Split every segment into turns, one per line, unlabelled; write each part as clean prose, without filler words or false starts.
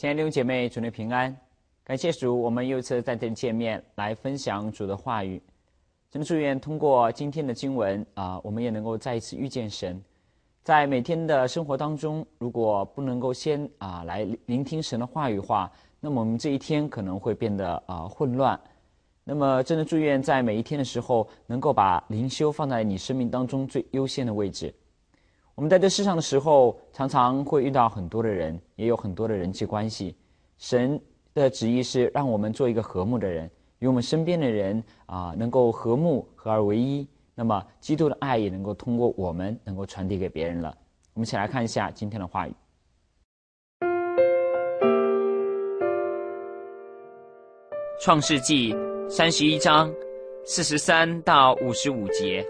亲爱的弟兄姐妹，主内平安！感谢主，我们又一次在这里见面，来分享主的话语。真的祝愿通过今天的经文我们也能够再一次遇见神。在每天的生活当中，如果不能够先来聆听神的话语的话，那么我们这一天可能会变得混乱。那么真的祝愿在每一天的时候，能够把灵修放在你生命当中最优先的位置。我们在这世上的时候，常常会遇到很多的人，也有很多的人际关系。神的旨意是让我们做一个和睦的人，与我们身边的人能够和睦，合而为一。那么基督的爱也能够通过我们能够传递给别人了。我们一起来看一下今天的话语。创世纪31章43到55节。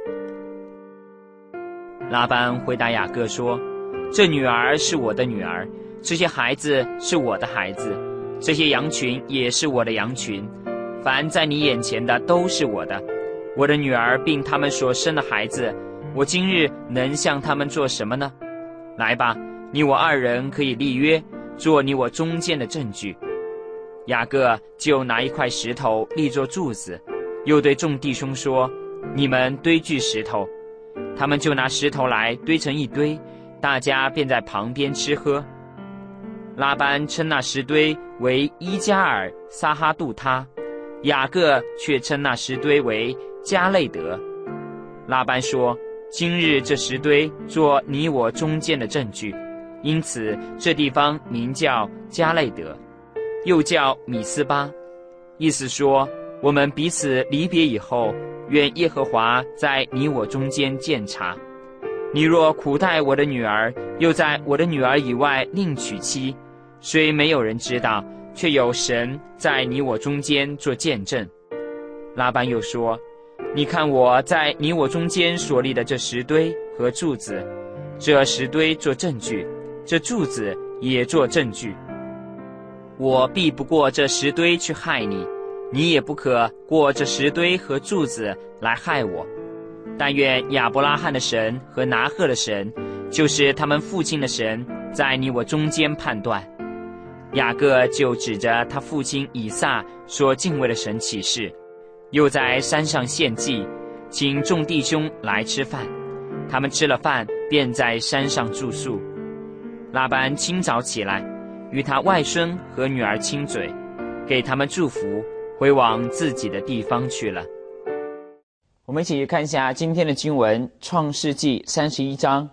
拉班回答雅各说：这女儿是我的女儿，这些孩子是我的孩子，这些羊群也是我的羊群，凡在你眼前的都是我的。我的女儿并他们所生的孩子，我今日能向他们做什么呢？来吧，你我二人可以立约，做你我中间的证据。雅各就拿一块石头立作柱子，又对众弟兄说：你们堆聚石头。他们就拿石头来堆成一堆，大家便在旁边吃喝。拉班称那石堆为伊加尔撒哈杜他，雅各却称那石堆为加累德。拉班说：今日这石堆做你我中间的证据，因此这地方名叫加累德，又叫米斯巴，意思说我们彼此离别以后，愿耶和华在你我中间鉴察。你若苦待我的女儿，又在我的女儿以外另娶妻，虽没有人知道，却有神在你我中间做见证。拉班又说：你看我在你我中间所立的这石堆和柱子，这石堆做证据，这柱子也做证据。我必不过这石堆去害你，你也不可过这石堆和柱子来害我。但愿亚伯拉罕的神和拿鹤的神，就是他们父亲的神，在你我中间判断。雅各就指着他父亲以撒所敬畏的神起誓，又在山上献祭，请众弟兄来吃饭。他们吃了饭，便在山上住宿。拉班清早起来，与他外孙和女儿亲嘴，给他们祝福，回往自己的地方去了。我们一起看一下今天的经文，创世纪31章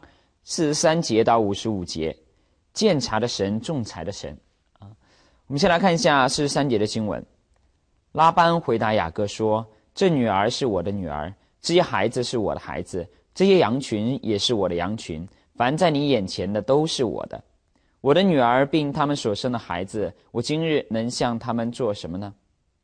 43节到55节，鉴察的神，仲裁的神。我们先来看一下43节的经文。拉班回答雅各说：这女儿是我的女儿，这些孩子是我的孩子，这些羊群也是我的羊群，凡在你眼前的都是我的。我的女儿并他们所生的孩子，我今日能向他们做什么呢？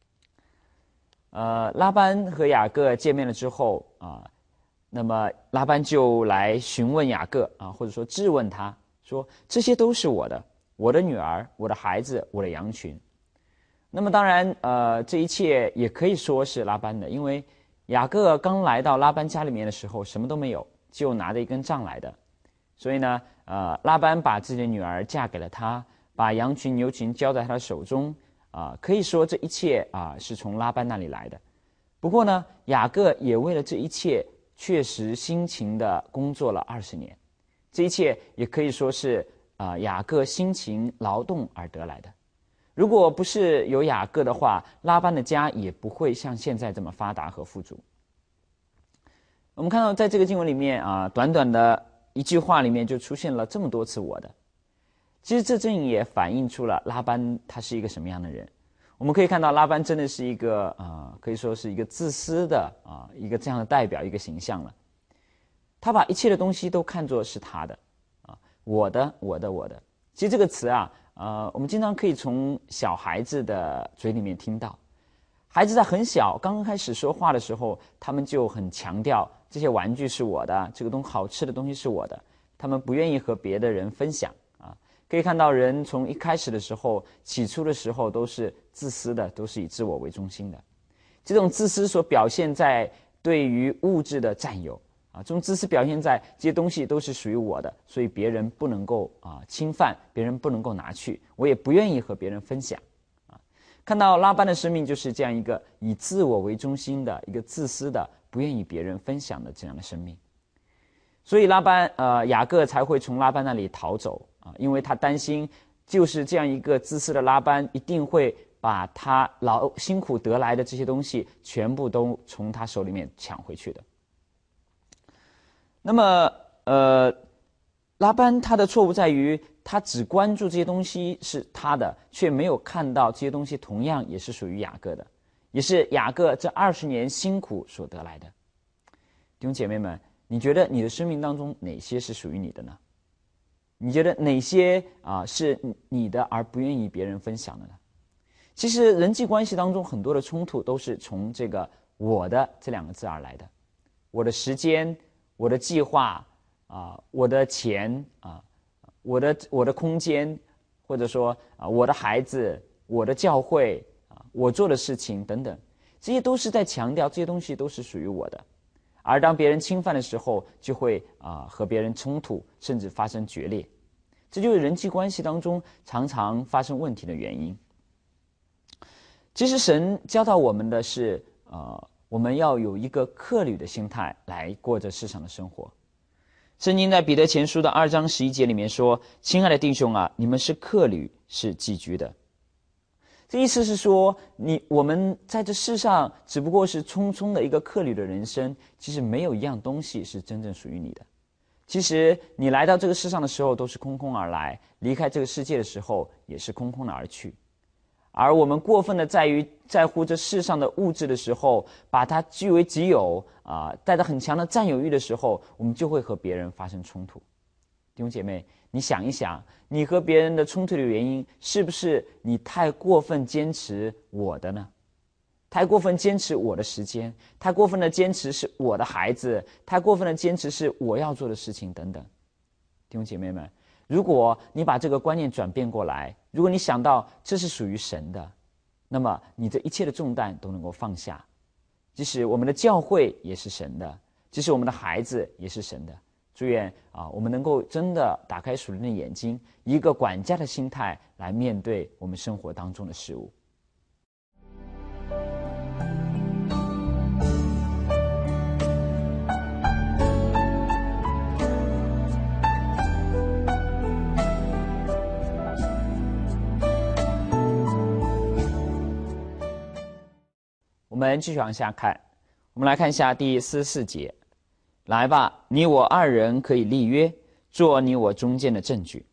拉班和雅各见面了之后那么拉班就来询问雅各或者说质问他，说这些都是我的，我的女儿，我的孩子，我的羊群。那么当然这一切也可以说是拉班的，因为雅各刚来到拉班家里面的时候什么都没有，就拿着一根杖来的。所以呢拉班把自己的女儿嫁给了他，把羊群牛群交在他的手中可以说这一切是从拉班那里来的。不过呢雅各也为了这一切确实辛勤的工作了20年，这一切也可以说是雅各辛勤劳动而得来的。如果不是有雅各的话，拉班的家也不会像现在这么发达和富足。我们看到在这个经文里面短短的一句话里面就出现了这么多次我的。其实这正也反映出了拉班他是一个什么样的人。我们可以看到拉班真的是一个可以说是一个自私的一个这样的代表，一个形象了。他把一切的东西都看作是他的我的我的我的。其实这个词我们经常可以从小孩子的嘴里面听到。孩子在很小刚刚开始说话的时候，他们就很强调这些玩具是我的，这个好吃的东西是我的，他们不愿意和别的人分享可以看到人从一开始的时候，起初的时候都是自私的，都是以自我为中心的。这种自私所表现在对于物质的占有
这种自私表现在这些东西都是属于我的，所以别人不能够侵犯，别人不能够拿去，我也不愿意和别人分享。看到拉班的生命就是这样一个以自我为中心的一个自私的不愿意别人分享的这样的生命，所以雅各才会从拉班那里逃走因为他担心就是这样一个自私的拉班一定会把他辛苦得来的这些东西全部都从他手里面抢回去的。那么拉班他的错误在于他只关注这些东西是他的，却没有看到这些东西同样也是属于雅各的，也是雅各这20年辛苦所得来的。弟兄姐妹们，你觉得你的生命当中哪些是属于你的呢？你觉得哪些是你的而不愿意别人分享的呢？其实人际关系当中很多的冲突都是从这个我的这2个字而来的。我的时间，我的计划我的钱我的空间，或者说我的孩子，我的教会我做的事情等等，这些都是在强调这些东西都是属于我的。而当别人侵犯的时候，就会和别人冲突，甚至发生决裂。这就是人际关系当中常常发生问题的原因。其实神教导我们的是我们要有一个客旅的心态来过这世上的生活。圣经在彼得前书的2章11节里面说，亲爱的弟兄你们是客旅，是寄居的。这意思是说我们在这世上只不过是匆匆的一个客旅的人生，其实没有一样东西是真正属于你的。其实你来到这个世上的时候都是空空而来，离开这个世界的时候也是空空的而去。而我们过分的在乎这世上的物质的时候，把它据为己有带着很强的占有欲的时候，我们就会和别人发生冲突。弟兄姐妹，你想一想，你和别人的冲突的原因是不是你太过分坚持我的呢？太过分坚持我的时间，太过分的坚持是我的孩子，太过分的坚持是我要做的事情等等。弟兄姐妹们，如果你把这个观念转变过来，如果你想到这是属于神的，那么你这一切的重担都能够放下。即使我们的教会也是神的，即使我们的孩子也是神的。祝愿我们能够真的打开属灵的眼睛，以一个管家的心态来面对我们生活当中的事物。我们继续往下看，我们来看一下第44节。来吧，你我2人可以立约，做你我中间的证据。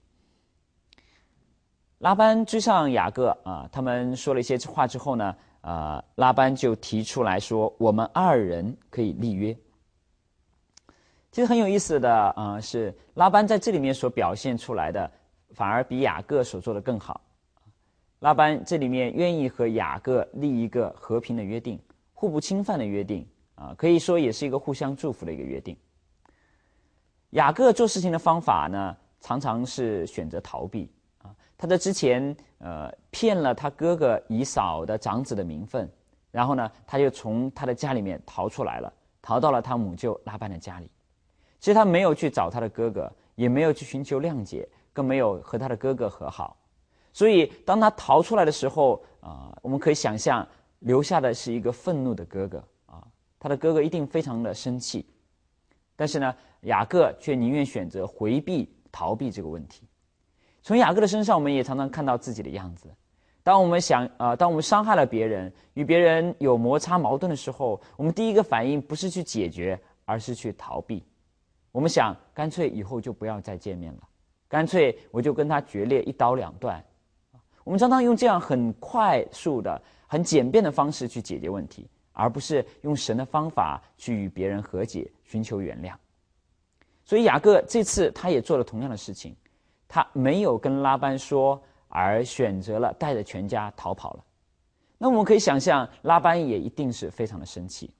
拉班追上雅各他们说了一些话之后呢拉班就提出来说，我们2人可以立约。其实很有意思的是拉班在这里面所表现出来的反而比雅各所做的更好。拉班这里面愿意和雅各立一个和平的约定，互不侵犯的约定可以说也是一个互相祝福的一个约定。雅各做事情的方法呢，常常是选择逃避他在之前骗了他哥哥以扫的长子的名分，然后呢他就从他的家里面逃出来了，逃到了他母舅拉班的家里。其实他没有去找他的哥哥，也没有去寻求谅解，更没有和他的哥哥和好。所以当他逃出来的时候我们可以想象留下的是一个愤怒的哥哥他的哥哥一定非常的生气。但是呢雅各却宁愿选择回避逃避这个问题。从雅各的身上我们也常常看到自己的样子。当我们伤害了别人，与别人有摩擦矛盾的时候，我们第一个反应不是去解决，而是去逃避。我们想干脆以后就不要再见面了，干脆我就跟他决裂一刀两断。我们常常用这样很快速的很简便的方式去解决问题，而不是用神的方法去与别人和解，寻求原谅。所以雅各这次他也做了同样的事情，他没有跟拉班说，而选择了带着全家逃跑了。那我们可以想象拉班也一定是非常的生气。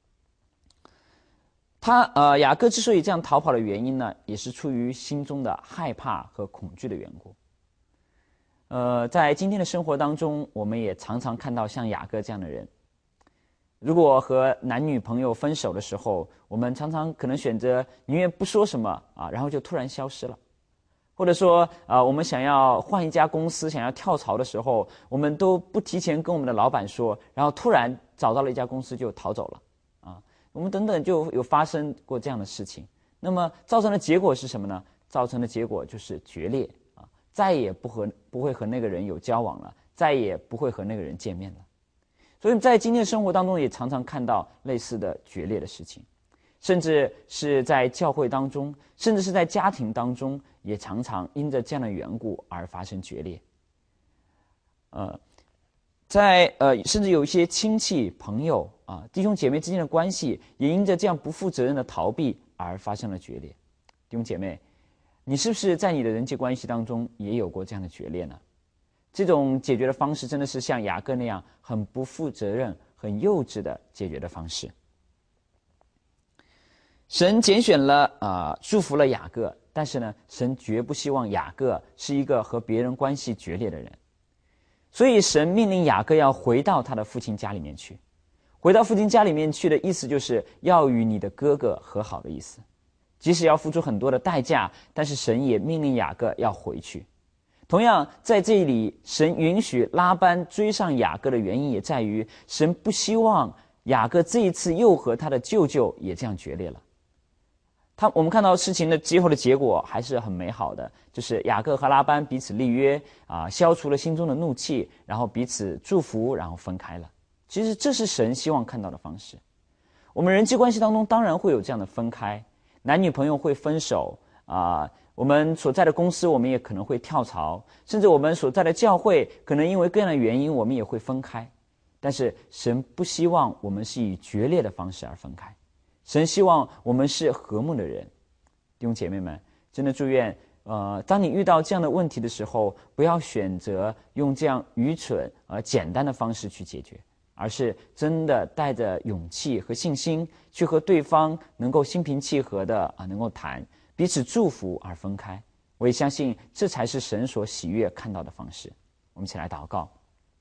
雅各之所以这样逃跑的原因呢，也是出于心中的害怕和恐惧的缘故。在今天的生活当中，我们也常常看到像雅各这样的人。 如果和男女朋友分手的时候，我们常常可能选择宁愿不说什么然后就突然消失了。或者说我们想要换一家公司，想要跳槽的时候，我们都不提前跟我们的老板说，然后突然找到了一家公司就逃走了我们等等就有发生过这样的事情。那么造成的结果是什么呢？造成的结果就是决裂再也不会和那个人有交往了，再也不会和那个人见面了。所以在今天的生活当中也常常看到类似的决裂的事情，甚至是在教会当中，甚至是在家庭当中，也常常因着这样的缘故而发生决裂。甚至有一些亲戚朋友弟兄姐妹之间的关系也因着这样不负责任的逃避而发生了决裂。弟兄姐妹，你是不是在你的人际关系当中也有过这样的决裂呢？这种解决的方式真的是像雅各那样很不负责任、很幼稚的解决的方式。神拣选了祝福了雅各，但是呢，神绝不希望雅各是一个和别人关系决裂的人。所以神命令雅各要回到他的父亲家里面去。回到父亲家里面去的意思就是要与你的哥哥和好的意思。即使要付出很多的代价，但是神也命令雅各要回去。同样在这里，神允许拉班追上雅各的原因也在于神不希望雅各这一次又和他的舅舅也这样决裂了。我们看到事情的最后的结果还是很美好的，就是雅各和拉班彼此立约消除了心中的怒气，然后彼此祝福，然后分开了。其实这是神希望看到的方式。我们人际关系当中当然会有这样的分开，男女朋友会分手我们所在的公司我们也可能会跳槽，甚至我们所在的教会可能因为各样的原因我们也会分开。但是神不希望我们是以决裂的方式而分开，神希望我们是和睦的人。弟兄姐妹们，真的祝愿当你遇到这样的问题的时候，不要选择用这样愚蠢简单的方式去解决，而是真的带着勇气和信心去和对方能够心平气和的能够谈，彼此祝福而分开。我也相信这才是神所喜悦看到的方式。我们一起来祷告。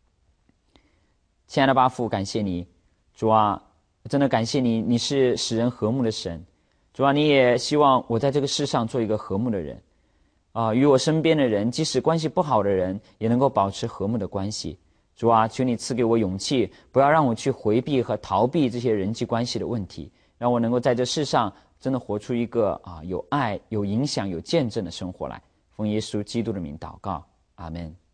亲爱的爸父，感谢你，主啊，真的感谢你，你是使人和睦的神。主啊，你也希望我在这个世上做一个和睦的人与我身边的人，即使关系不好的人，也能够保持和睦的关系。主啊，求你赐给我勇气，不要让我去回避和逃避这些人际关系的问题，让我能够在这世上真的活出一个有爱、有影响、有见证的生活来。奉耶稣基督的名祷告，阿们。